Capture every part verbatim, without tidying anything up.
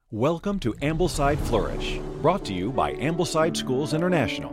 Welcome to Ambleside Flourish, brought to you by Ambleside Schools International.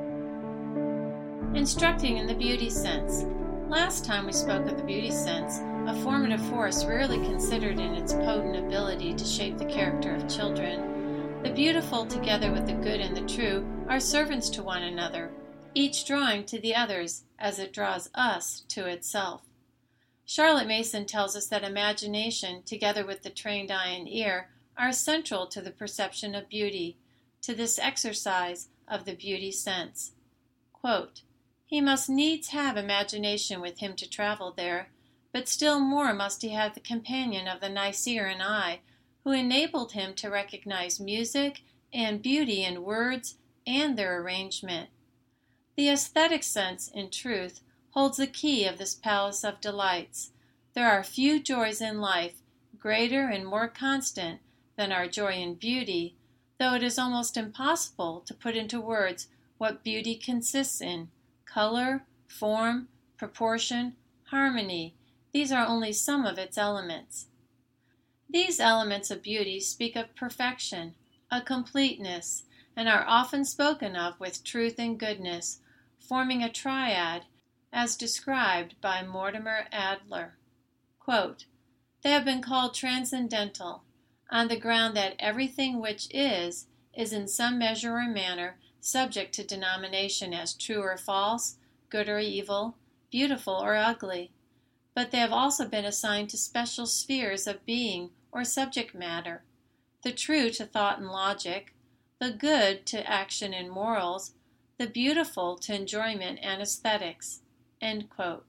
Instructing in the beauty sense. Last time we spoke of the beauty sense, a formative force rarely considered in its potent ability to shape the character of children. The beautiful, together with the good and the true, are servants to one another, each drawing to the others as it draws us to itself. Charlotte Mason tells us that imagination, together with the trained eye and ear, are central to the perception of beauty, to this exercise of the beauty sense. Quote, "He must needs have imagination with him to travel there, but still more must he have the companion of the nice ear and eye, who enabled him to recognize music and beauty in words and their arrangement. The aesthetic sense, in truth, holds the key of this palace of delights. There are few joys in life greater and more constant than our joy in beauty, though it is almost impossible to put into words what beauty consists in. Color, form, proportion, harmony, these are only some of its elements. These elements of beauty speak of perfection, a completeness, and are often spoken of with truth and goodness, forming a triad, as described by Mortimer Adler. Quote, "They have been called transcendental, on the ground that everything which is, is in some measure or manner subject to denomination as true or false, good or evil, beautiful or ugly. But they have also been assigned to special spheres of being or subject matter, the true to thought and logic, the good to action and morals, the beautiful to enjoyment and aesthetics." End quote.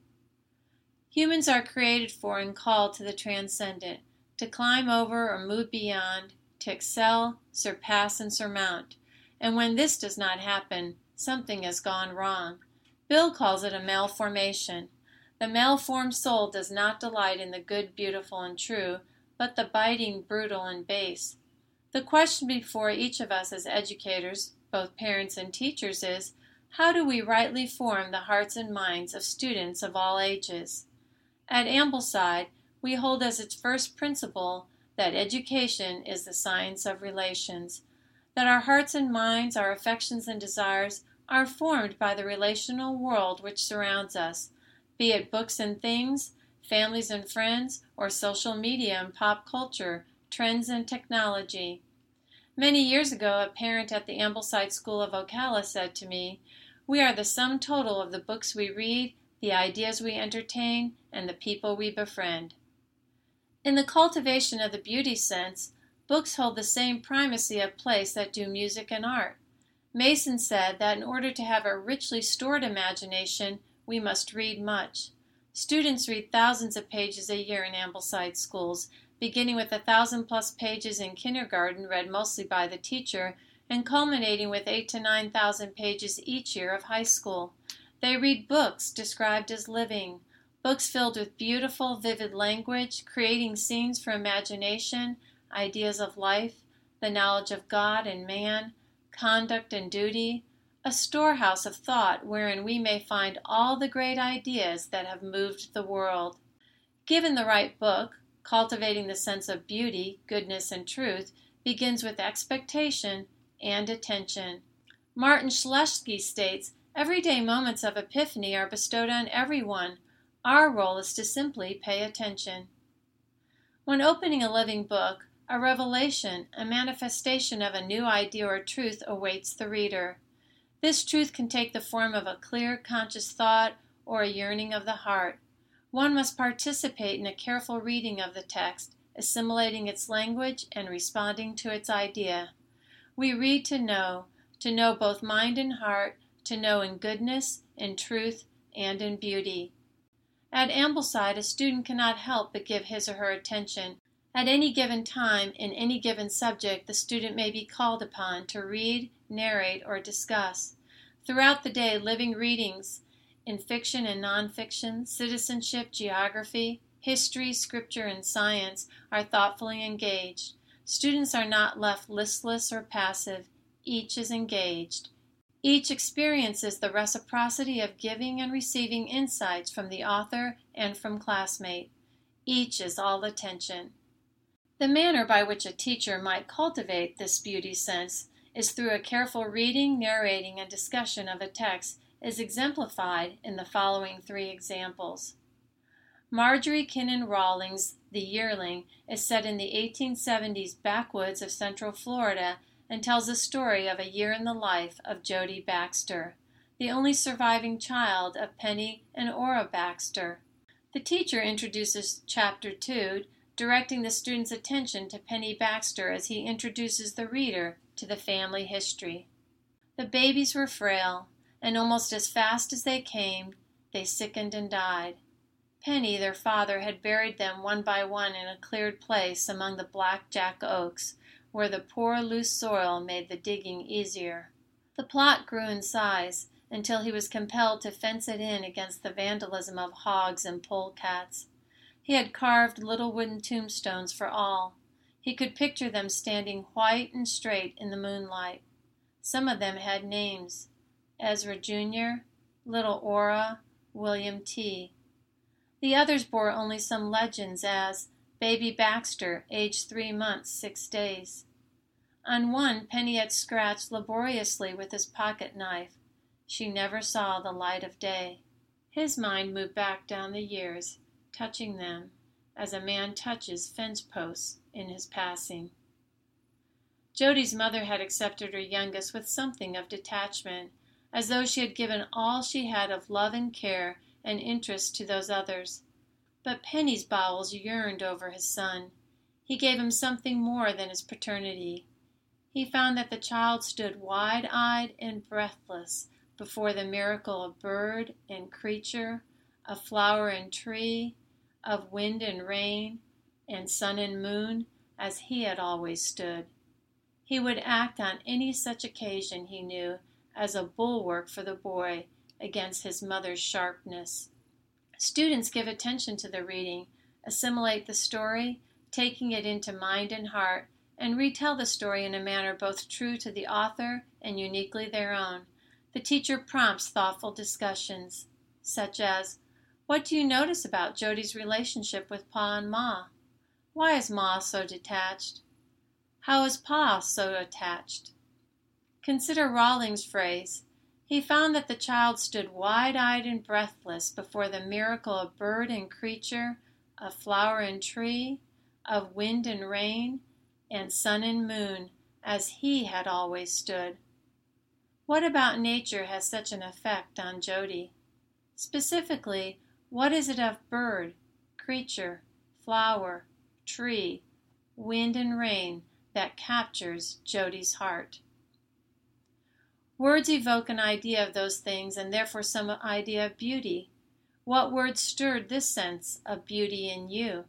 Humans are created for and called to the transcendent, to climb over or move beyond, to excel, surpass, and surmount. And when this does not happen, something has gone wrong. Bill calls it a malformation. The malformed soul does not delight in the good, beautiful, and true, but the biting, brutal, and base. The question before each of us as educators, both parents and teachers, is, how do we rightly form the hearts and minds of students of all ages? At Ambleside, we hold as its first principle that education is the science of relations, that our hearts and minds, our affections and desires, are formed by the relational world which surrounds us, be it books and things, families and friends, or social media and pop culture, trends and technology. Many years ago, a parent at the Ambleside School of Ocala said to me, "We are the sum total of the books we read, the ideas we entertain, and the people we befriend." In the cultivation of the beauty sense, books hold the same primacy of place that do music and art. Mason said that in order to have a richly stored imagination, we must read much. Students read thousands of pages a year in Ambleside schools, beginning with a thousand plus pages in kindergarten read mostly by the teacher, and culminating with eight to nine thousand pages each year of high school. They read books described as living, books filled with beautiful, vivid language, creating scenes for imagination, ideas of life, the knowledge of God and man, conduct and duty, a storehouse of thought wherein we may find all the great ideas that have moved the world. Given the right book, cultivating the sense of beauty, goodness, and truth begins with expectation and attention. Martin Schleske states, "Everyday moments of epiphany are bestowed on everyone. Our role is to simply pay attention." When opening a living book, a revelation, a manifestation of a new idea or truth awaits the reader. This truth can take the form of a clear, conscious thought or a yearning of the heart. One must participate in a careful reading of the text, assimilating its language and responding to its idea. We read to know, to know both mind and heart, to know in goodness, in truth, and in beauty. At Ambleside, a student cannot help but give his or her attention. At any given time, in any given subject, the student may be called upon to read, narrate, or discuss. Throughout the day, living readings in fiction and nonfiction, citizenship, geography, history, scripture, and science are thoughtfully engaged. Students are not left listless or passive. Each is engaged. Each experiences the reciprocity of giving and receiving insights from the author and from classmate. Each is all attention. The manner by which a teacher might cultivate this beauty sense is through a careful reading, narrating, and discussion of a text is exemplified in the following three examples. Marjorie Kinnan Rawlings' The Yearling is set in the eighteen seventies backwoods of Central Florida and tells the story of a year in the life of Jody Baxter, the only surviving child of Penny and Ora Baxter. The teacher introduces Chapter two, directing the student's attention to Penny Baxter as he introduces the reader to the family history. The babies were frail, and almost as fast as they came, they sickened and died. Penny, their father, had buried them one by one in a cleared place among the blackjack oaks, where the poor loose soil made the digging easier. The plot grew in size until he was compelled to fence it in against the vandalism of hogs and polecats. He had carved little wooden tombstones for all. He could picture them standing white and straight in the moonlight. Some of them had names: Ezra Junior, Little Ora, William T. The others bore only some legends, as Baby Baxter, aged three months, six days. On one, Penny had scratched laboriously with his pocket knife. She never saw the light of day. His mind moved back down the years, touching them as a man touches fence posts in his passing. Jody's mother had accepted her youngest with something of detachment, as though she had given all she had of love and care and interest to those others. But Penny's bowels yearned over his son. He gave him something more than his paternity. He found that the child stood wide-eyed and breathless before the miracle of bird and creature, of flower and tree, of wind and rain, and sun and moon, as he had always stood. He would act on any such occasion, he knew, as a bulwark for the boy against his mother's sharpness. Students give attention to the reading, assimilate the story, taking it into mind and heart, and retell the story in a manner both true to the author and uniquely their own. The teacher prompts thoughtful discussions, such as, "What do you notice about Jody's relationship with Pa and Ma? Why is Ma so detached? How is Pa so attached?" Consider Rawlings' phrase, "He found that the child stood wide-eyed and breathless before the miracle of bird and creature, of flower and tree, of wind and rain, and sun and moon, as he had always stood." What about nature has such an effect on Jody? Specifically, what is it of bird, creature, flower, tree, wind and rain that captures Jody's heart? Words evoke an idea of those things and therefore some idea of beauty. What words stirred this sense of beauty in you?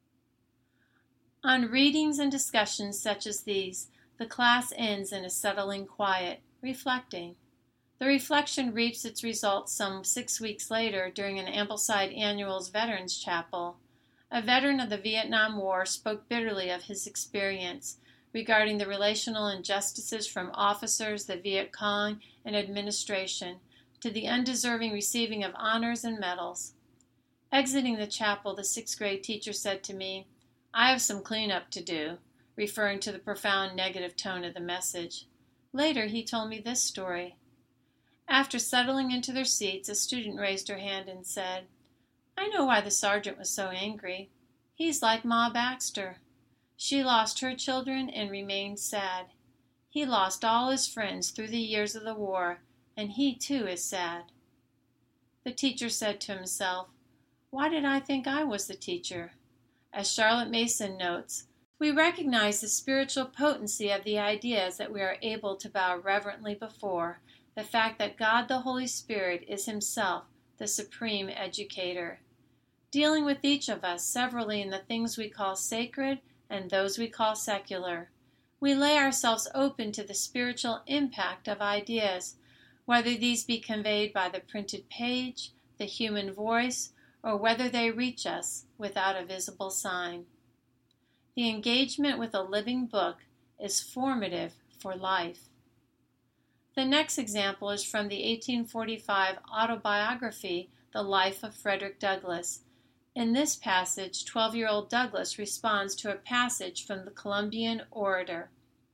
On readings and discussions such as these, the class ends in a settling quiet, reflecting. The reflection reaps its results some six weeks later during an Ambleside Annual's Veterans Chapel. A veteran of the Vietnam War spoke bitterly of his experience regarding the relational injustices from officers, the Viet Cong, and administration, to the undeserving receiving of honors and medals. Exiting the chapel, the sixth grade teacher said to me, "I have some cleanup to do," referring to the profound negative tone of the message. Later, he told me this story. After settling into their seats, a student raised her hand and said, "I know why the sergeant was so angry. He's like Ma Baxter. She lost her children and remained sad. He lost all his friends through the years of the war, and he too is sad." The teacher said to himself, "Why did I think I was the teacher?" As Charlotte Mason notes, we recognize the spiritual potency of the ideas that we are able to bow reverently before, the fact that God the Holy Spirit is himself the supreme educator, dealing with each of us severally in the things we call sacred and those we call secular. We lay ourselves open to the spiritual impact of ideas, whether these be conveyed by the printed page, the human voice, or whether they reach us without a visible sign. The engagement with a living book is formative for life. The next example is from the eighteen forty-five autobiography, The Life of Frederick Douglass, In this passage, twelve-year-old Douglas responds to a passage from the Columbian Orator.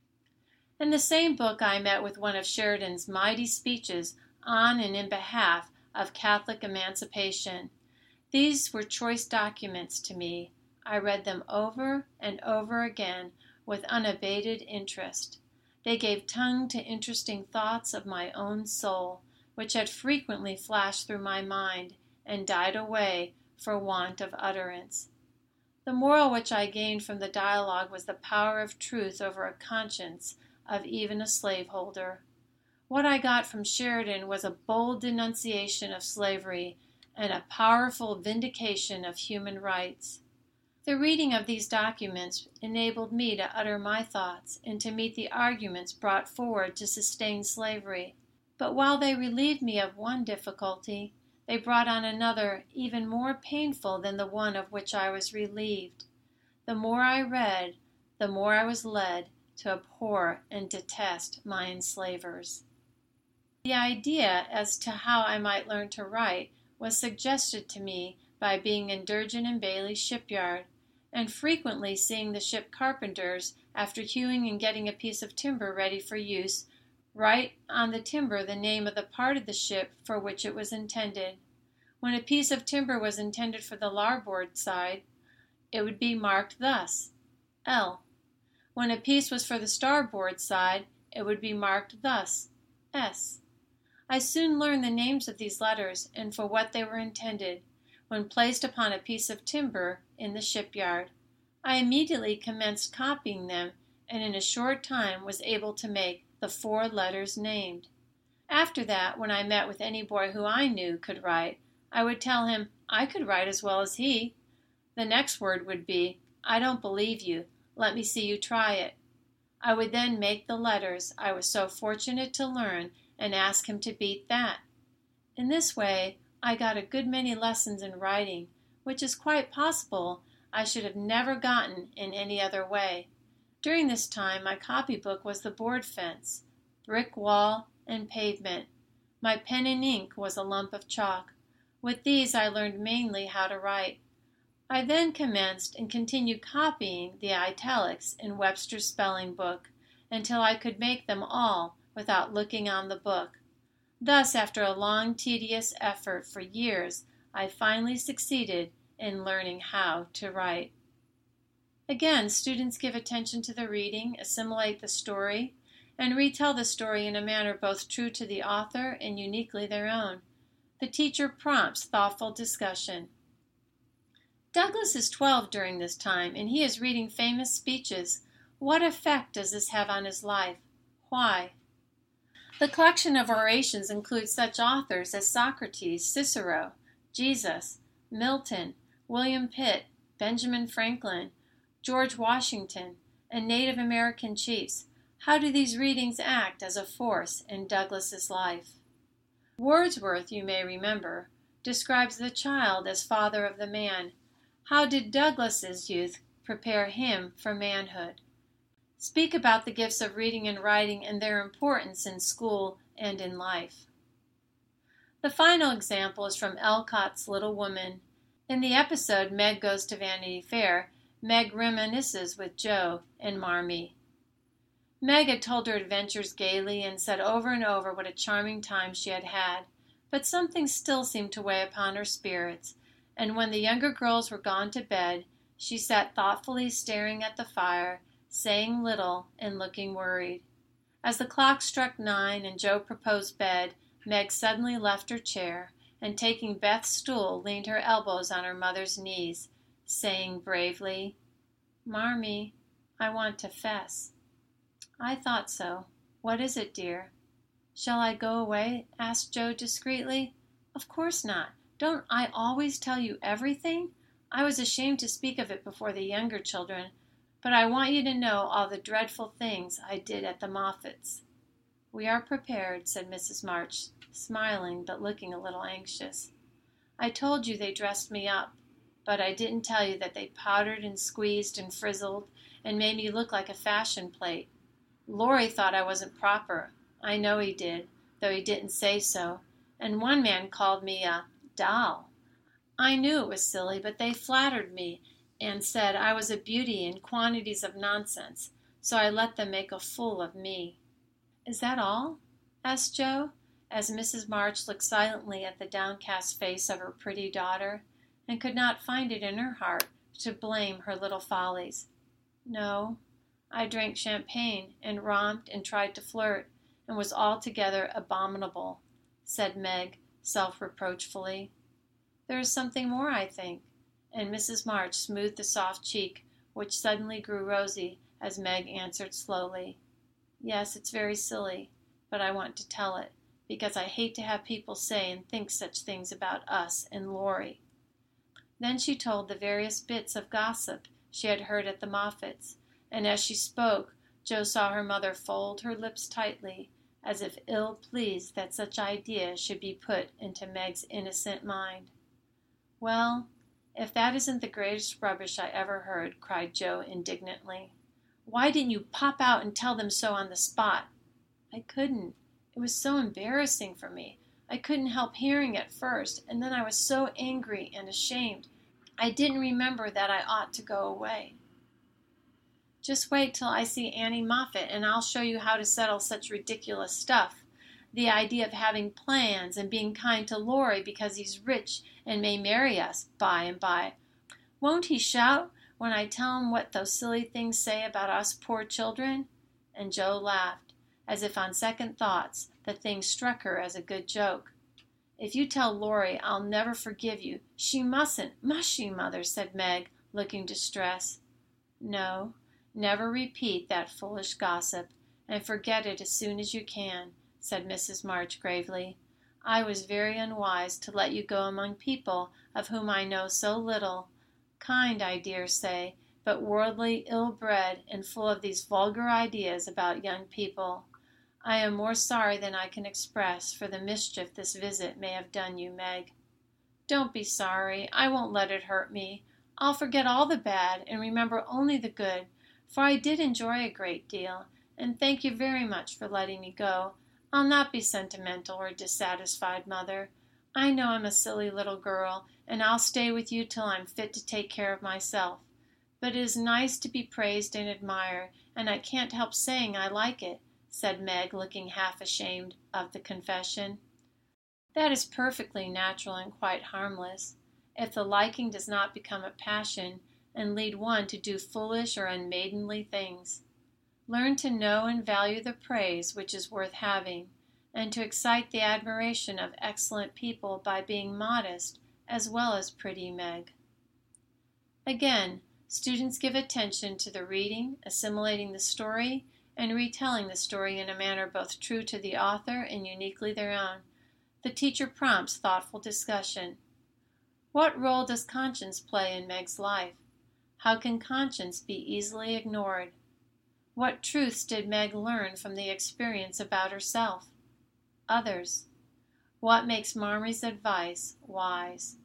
In the same book, I met with one of Sheridan's mighty speeches on and in behalf of Catholic emancipation. These were choice documents to me. I read them over and over again with unabated interest. They gave tongue to interesting thoughts of my own soul, which had frequently flashed through my mind and died away for want of utterance. The moral which I gained from the dialogue was the power of truth over a conscience of even a slaveholder. What I got from Sheridan was a bold denunciation of slavery and a powerful vindication of human rights. The reading of these documents enabled me to utter my thoughts and to meet the arguments brought forward to sustain slavery. But while they relieved me of one difficulty, they brought on another even more painful than the one of which I was relieved. The more I read, the more I was led to abhor and detest my enslavers. The idea as to how I might learn to write was suggested to me by being in Durgin and Bailey's shipyard, and frequently seeing the ship carpenters, after hewing and getting a piece of timber ready for use, write on the timber the name of the part of the ship for which it was intended. When a piece of timber was intended for the larboard side, it would be marked thus, L. When a piece was for the starboard side, it would be marked thus, S. I soon learned the names of these letters and for what they were intended. When placed upon a piece of timber in the shipyard, I immediately commenced copying them, and in a short time was able to make the four letters named. After that, when I met with any boy who I knew could write, I would tell him I could write as well as he. The next word would be, I don't believe you. Let me see you try it. I would then make the letters I was so fortunate to learn and ask him to beat that. In this way, I got a good many lessons in writing, which is quite possible I should have never gotten in any other way. During this time, my copybook was the board fence, brick wall, and pavement. My pen and ink was a lump of chalk. With these I learned mainly how to write. I then commenced and continued copying the italics in Webster's spelling book until I could make them all without looking on the book. Thus, after a long, tedious effort for years, I finally succeeded in learning how to write. Again, students give attention to the reading, assimilate the story, and retell the story in a manner both true to the author and uniquely their own. The teacher prompts thoughtful discussion. Douglas is twelve during this time, and he is reading famous speeches. What effect does this have on his life? Why? The collection of orations includes such authors as Socrates, Cicero, Jesus, Milton, William Pitt, Benjamin Franklin, George Washington, and Native American chiefs. How do these readings act as a force in Douglas's life? Wordsworth, you may remember, describes the child as father of the man. How did Douglas's youth prepare him for manhood? Speak about the gifts of reading and writing and their importance in school and in life. The final example is from Alcott's Little Woman. In the episode Meg Goes to Vanity Fair, Meg reminisces with Joe and Marmee. Meg had told her adventures gaily and said over and over what a charming time she had had, but something still seemed to weigh upon her spirits, and when the younger girls were gone to bed, she sat thoughtfully staring at the fire, saying little and looking worried. As the clock struck nine and Joe proposed bed, Meg suddenly left her chair and, taking Beth's stool, leaned her elbows on her mother's knees, saying bravely, "Marmee, I want to fess." "I thought so. What is it, dear?" "Shall I go away?" asked Joe discreetly. "Of course not. Don't I always tell you everything? I was ashamed to speak of it before the younger children, but I want you to know all the dreadful things I did at the Moffats." "We are prepared," said Missus March, smiling but looking a little anxious. "I told you they dressed me up, but I didn't tell you that they powdered and squeezed and frizzled and made me look like a fashion plate. Laurie thought I wasn't proper. I know he did, though he didn't say so, and one man called me a doll. I knew it was silly, but they flattered me and said I was a beauty and quantities of nonsense, so I let them make a fool of me." "Is that all?" asked Joe, as Missus March looked silently at the downcast face of her pretty daughter, and could not find it in her heart to blame her little follies. "No, I drank champagne, and romped, and tried to flirt, and was altogether abominable," said Meg, self-reproachfully. "There is something more, I think," and Missus March smoothed the soft cheek, which suddenly grew rosy, as Meg answered slowly, "Yes, it's very silly, but I want to tell it, because I hate to have people say and think such things about us and Laurie." Then she told the various bits of gossip she had heard at the Moffats, and as she spoke, Joe saw her mother fold her lips tightly, as if ill-pleased that such ideas should be put into Meg's innocent mind. "Well, if that isn't the greatest rubbish I ever heard," cried Joe indignantly. "Why didn't you pop out and tell them so on the spot?" "I couldn't. It was so embarrassing for me. I couldn't help hearing at first, and then I was so angry and ashamed. I didn't remember that I ought to go away." "Just wait till I see Annie Moffat, and I'll show you how to settle such ridiculous stuff. The idea of having plans and being kind to Laurie because he's rich and may marry us by and by. Won't he shout when I tell him what those silly things say about us poor children?" And Joe laughed, as if on second thoughts the thing struck her as a good joke. "If you tell Laurie I'll never forgive you, she mustn't, must she, Mother?" said Meg, looking distressed. "No, never repeat that foolish gossip, and forget it as soon as you can," said Missus March gravely. "I was very unwise to let you go among people of whom I know so little, kind, I dare say, but worldly, ill-bred, and full of these vulgar ideas about young people. I am more sorry than I can express for the mischief this visit may have done you, Meg." "Don't be sorry. I won't let it hurt me. I'll forget all the bad and remember only the good, for I did enjoy a great deal, and thank you very much for letting me go. I'll not be sentimental or dissatisfied, Mother. I know I'm a silly little girl, and I'll stay with you till I'm fit to take care of myself. But it is nice to be praised and admired, and I can't help saying I like it," said Meg, looking half ashamed of the confession. "That is perfectly natural and quite harmless, if the liking does not become a passion and lead one to do foolish or unmaidenly things. Learn to know and value the praise which is worth having, and to excite the admiration of excellent people by being modest as well as pretty, Meg." Again, students give attention to the reading, assimilating the story, and retelling the story in a manner both true to the author and uniquely their own. The teacher prompts thoughtful discussion. What role does conscience play in Meg's life? How can conscience be easily ignored? What truths did Meg learn from the experience about herself? Others. What makes Marmie's advice wise?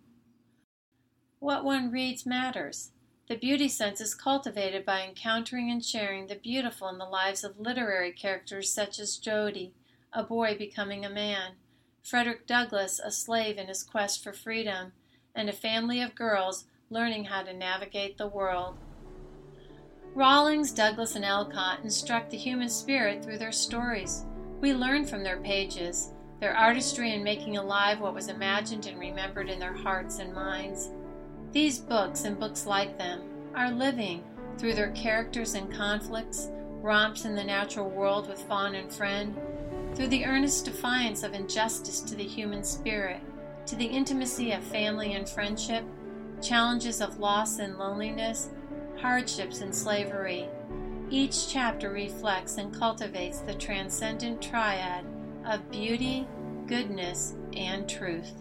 What one reads matters. The beauty sense is cultivated by encountering and sharing the beautiful in the lives of literary characters such as Jody, a boy becoming a man, Frederick Douglass, a slave in his quest for freedom, and a family of girls learning how to navigate the world. Rawlings, Douglass, and Alcott instruct the human spirit through their stories. We learn from their pages, their artistry in making alive what was imagined and remembered in their hearts and minds. These books and books like them are living through their characters and conflicts, romps in the natural world with fawn and friend, through the earnest defiance of injustice to the human spirit, to the intimacy of family and friendship, challenges of loss and loneliness, hardships and slavery. Each chapter reflects and cultivates the transcendent triad of beauty, goodness, and truth.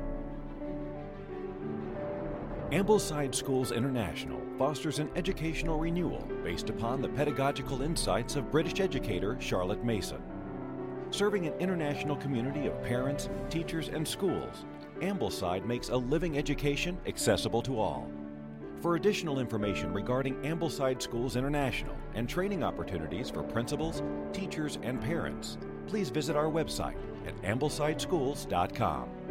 Ambleside Schools International fosters an educational renewal based upon the pedagogical insights of British educator Charlotte Mason. Serving an international community of parents, teachers, and schools, Ambleside makes a living education accessible to all. For additional information regarding Ambleside Schools International and training opportunities for principals, teachers, and parents, please visit our website at ambleside schools dot com.